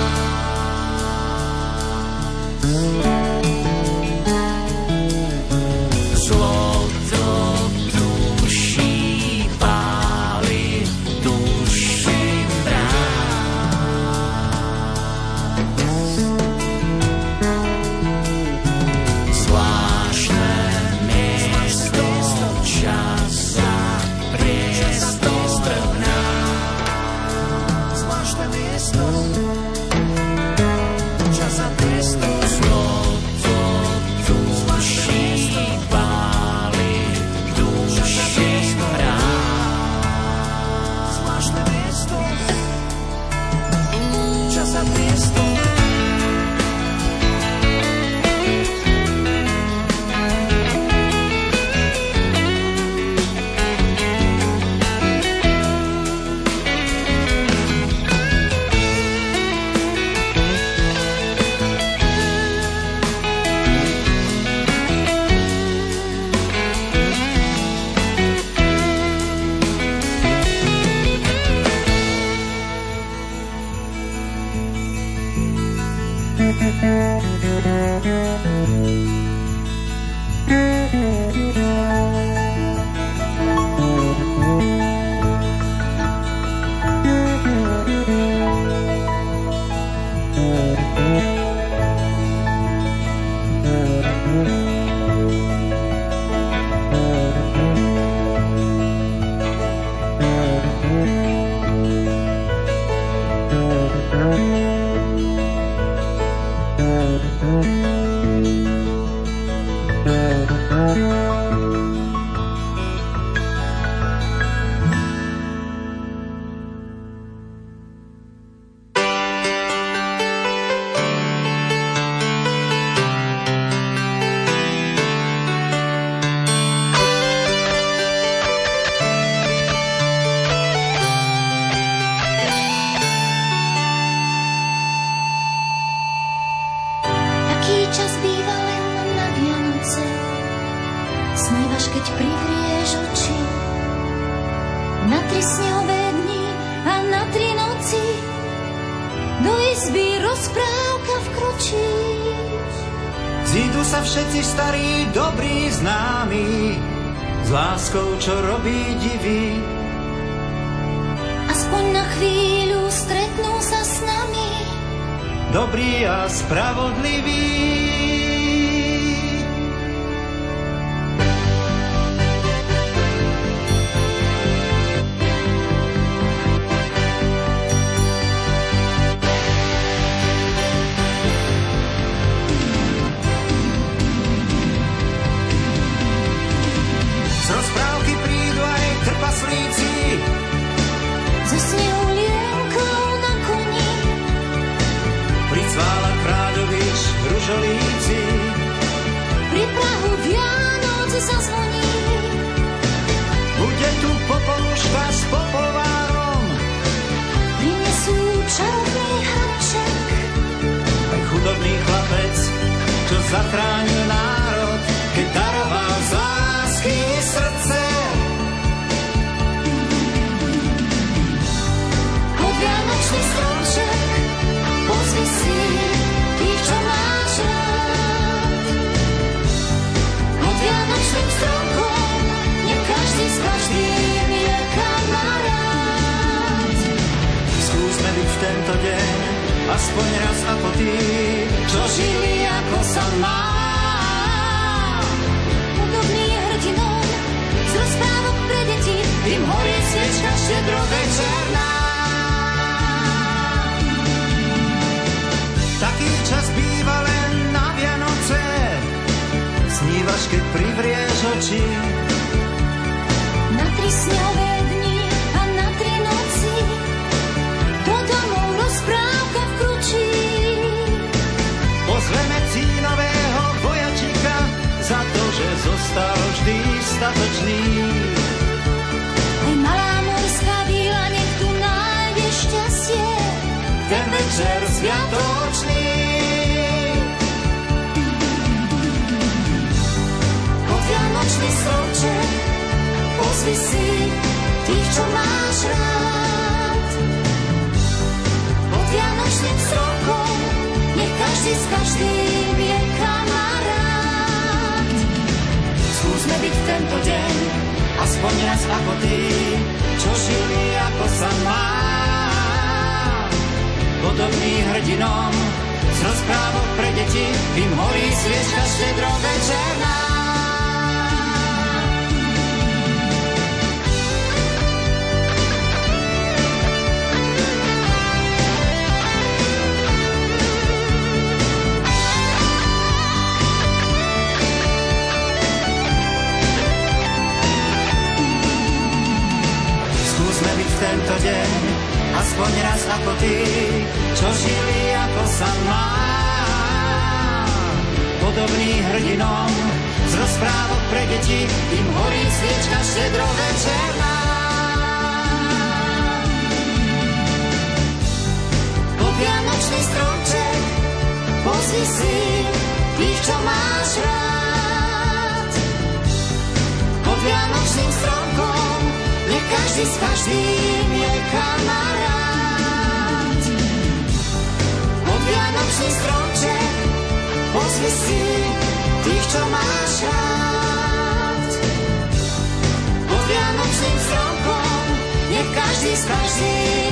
nás. Zlato duší páli, duší mráz. Zvláštne miesto, čas a priestor v nás. Zvláštne miesto, čas a priestor. Zlato duší páli, duší mráz. Zvláštne miesto, čas a priestor. rozprávka vkročí. Zídu sa všetci starí, dobrí, známi, s láskou, čo robí divy. Aspoň na chvíľu stretnú sa s nami, dobrý a spravodlivý. z rozprávky prídu aj trpaslíci, ze snehu lienkou na koni, Pricvála kráľovič ružolíci, pri prahu Vianoc zazvoní. Bude tu popoluška s popolvárom, Prinesú čarovný hrnček, aj chudobný chlapec, čo zachránil národ, keď daroval z lásky srdce. Pod vianočný stromček pozvi si tých, čo máš rád. Pod vianočným stromkom nech každý s každým je kamarát. Skúsme byť v tento deň aspoň raz ako tí, čo žili ako sa má. Podobný hrdinom z rozprávok pre deti, Im horí sviečka štedro večerná. Taký čas býva len na Vianoce, snívaš, keď privrieš oči. na tri snehové dni a na tri noci do domov rozprávka vkročí. Pozveme cínového vojačika za to, že zostal vždy statočný. Aj malá morská víla nech tu nájde šťastie, Ten večer sviatočný. pod vianočný stromček pozvi si tých, čo máš rád. Pod vianočným stromkom nech každý s každým je kamarát. Skúsme byť tento deň aspoň raz ako tí, čo žili ako sa má. Podobný hrdinom z rozprávok pre deti, Im horí sviečka štedro večerná. Skúsme byť v tento deň aspoň raz ako tí, čo žili ako sa má. Podobný hrdinom z rozprávok pre deti, Im horí sviečka štedro večerná. Pod vianočný stromček pozvi si tých, čo máš rád. Pod vianočným stromkom nech každý s každým je kamarát. Pod vianočný stromček pozvi si tých, čo máš rád. Pod vianočným stromkom nech každý s každým